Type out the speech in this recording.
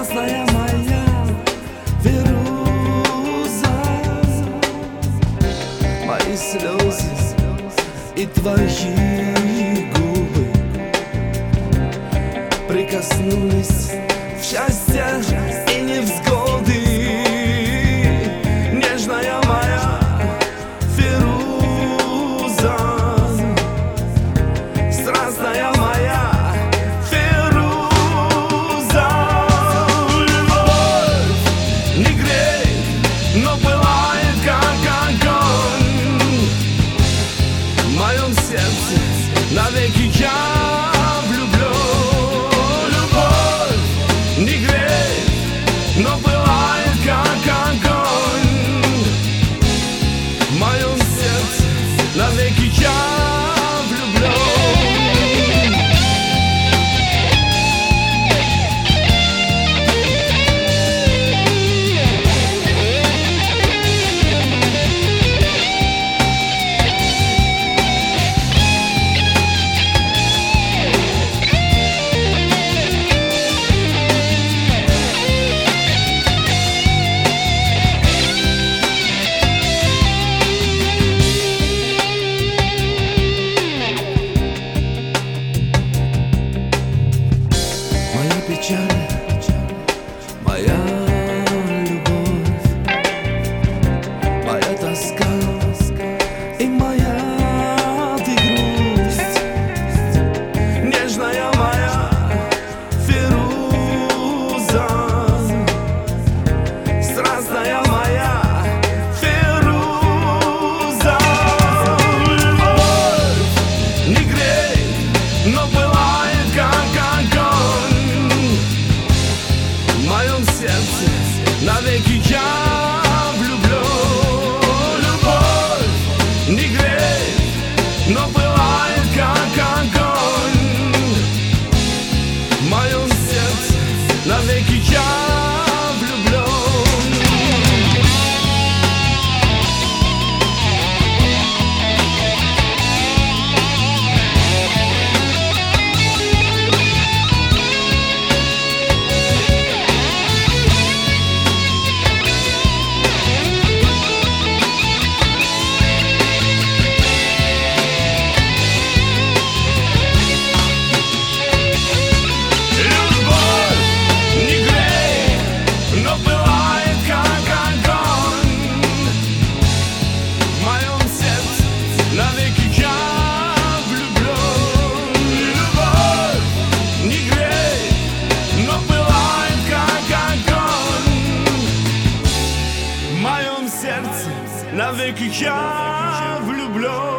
Страстная моя Фируза, мои слезы и твои губы прикоснулись в счастье и невзгоды. Нежная моя Фируза, страстная моя Фируза. Любовь не греет, но пылает, как огонь. В моем сердце навеки я влюблен. Любовь не греет, но пылает, как огонь. В моем сердце навеки я влюблен. Печаль, моя любовь, моя тоска и моя ты грусть. Нежная моя Фируза, страстная моя Фируза. Любовь не греет, но пылает, как огонь. В моем сердце навеки я влюблен. Любовь не греет, но пылает, как огонь. В моем сердце навеки я влюблен. Навеки я влюблен.